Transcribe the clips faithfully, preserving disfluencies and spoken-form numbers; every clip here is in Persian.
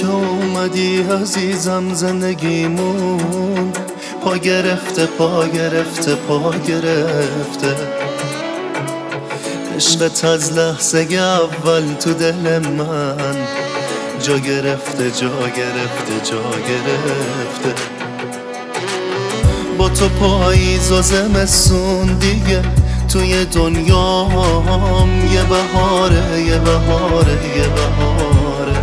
که اومدی عزیزم زندگیمون پا گرفته پا گرفته پا گرفته. عشقت از لحظه اول تو دل من جا گرفته جا گرفته جا گرفته. با تو پاییز و زمستون دیگه توی دنیام یه بهاره یه بهاره یه بهاره.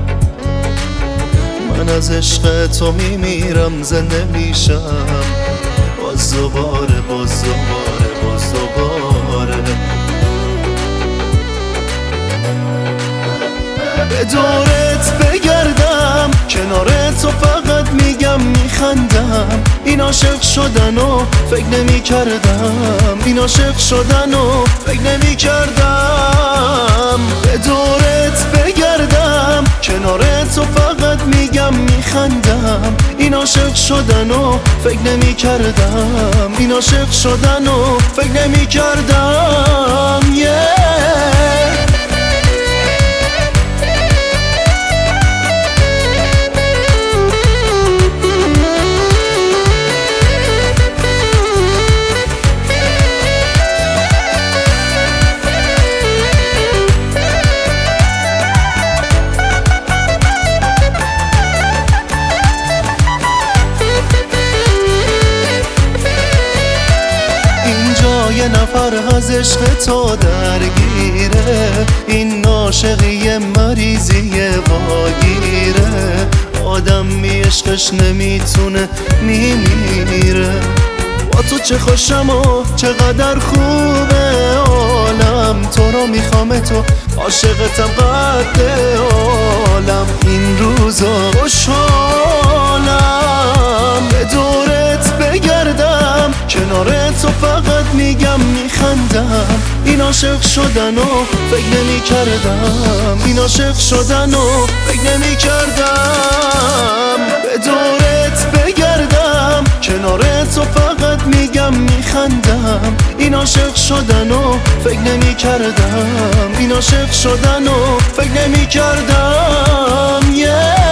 من از عشق تو میمیرم زنده میشم باز دوباره باز دوباره باز دوباره. به دورت بگردم کنار تو فقط میگم میخندم. این عاشق شدن و فکر نمی کردم این عاشق شدن و فکر نمی کردم. به دورت بگردم کنار تو فقط میگم میخندم. این عاشق شدن و فکر نمی کردم این عاشق شدن و فکر نمی کردم yeah. یه نفر از عشق تو درگیره. این عاشقی مریضی واگیره. آدم می عشقش نمیتونه میمیره. با تو چه خوشم و چقدر خوبه عالم. تو رو میخوام تو عاشقتم قد عالم. این روزا خوشحالم به دورت بگردم کنار تو فقط میگم میخندم. این عاشق شدن و فکر نمی کردم این عاشق شدن و فکر نمی کردم. به دورت بگردم کنار تو فقط میگم میخندم. این عاشق شدن و فکر نمی کردم این عاشق شدن و فکر نمی کردم yeah.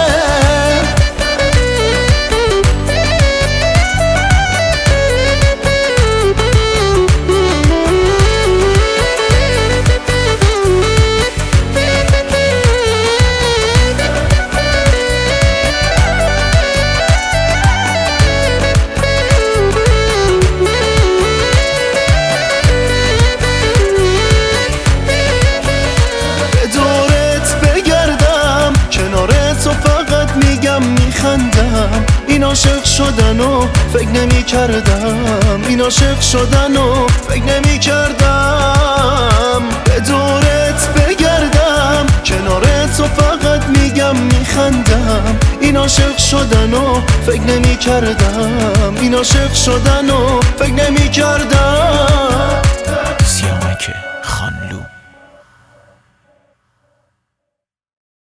میخندم. این عاشق شدن و فکر نمی کردم این عاشق شدن و فکر نمی کردم. به دورت بگردم کنار تو فقط میگم میخندم. این عاشق شدن و فکر نمی کردم این عاشق شدن و فکر نمی کردم.